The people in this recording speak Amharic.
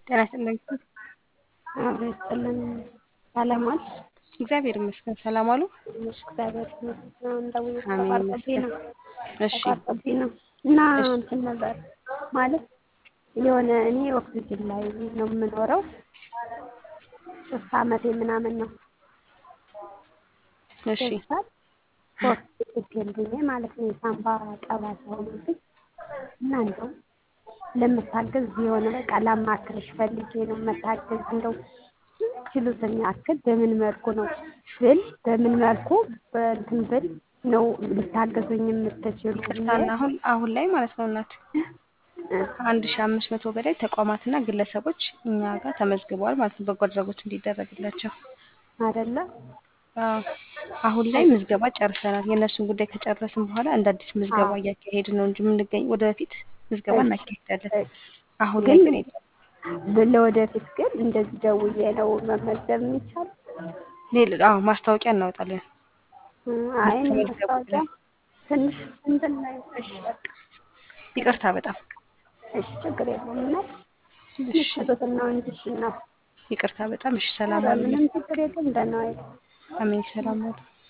ጤና ይስጥልኝ። አብሮ ይስጥልን። ሰላም ዋልሽ? እግዚአብሔር ይመስገን። ሰላም ዋሉ? እግዚአብሔር ይመስገን። እንደውዬ አሜን ተቋርጦብኝ ይመስገን። ነው እሺ ተቋርጦብኝ ነው እና እሺ እንትን ነበር ማለት የሆነ እኔ ኦክሲጅን ላይ ነው የምኖረው። 3 ዓመቴ ምናምን ነው እሺ ገብቷል። በኦክሲጅን ጊዜ ማለት ነው የሳምባ ጠባሳ ሆኖብኝ እና እንደው ለመታገዝ የሆነ በቃ ላማክርሽ ፈልጌ ነው መታገዝ እንደው ችሉትን ያክል በምን መልኩ ነው በምን መልኩ በእንትን ብል ነው ልታገዙኝ የምትችሉ ይቅርታ ብዬ እና አሁን ላይ ማለት ነው እናት ከ1500 በላይ ተቋማትና ግለሰቦች እኛ ጋር ተመዝግበዋል ማለት ነው በጎ አድራጎት እንዲደረግላቸው። አይደለ? አዎ አሁን ላይ ምዝገባ ጨርሰናል። የእነሱን ጉዳይ ከጨረስን በኋላ እንደ አዲስ ምዝገባ አዎ እያካሄድን ነው እንጂ የምንገኝ ወደፊት ምዝገባ እሺ እናካሄዳለን። እሺ አሁን ላይ ግን ግን የለም። ለወደፊት ግን እንደዚህ ደውዬ ነው መመዝገብ የሚቻል? ማስታወቂያ እናወጣለን አይ እኔ ተመዝገቡ ማስታወቂያ ብለን። ትንሽ እንትን ላይ እሺ በቃ ይቅርታ በጣም እሺ ችግር የለውም እና እሺ ምትሉትን ነው እንጂ እሺ እናት ይቅርታ በጣም እሺ። ሰላም ኧረ ዋሉልኝ። ምንም ችግር የለም ደህና ዋይሉ። አሜን ሰላም ዋሉ።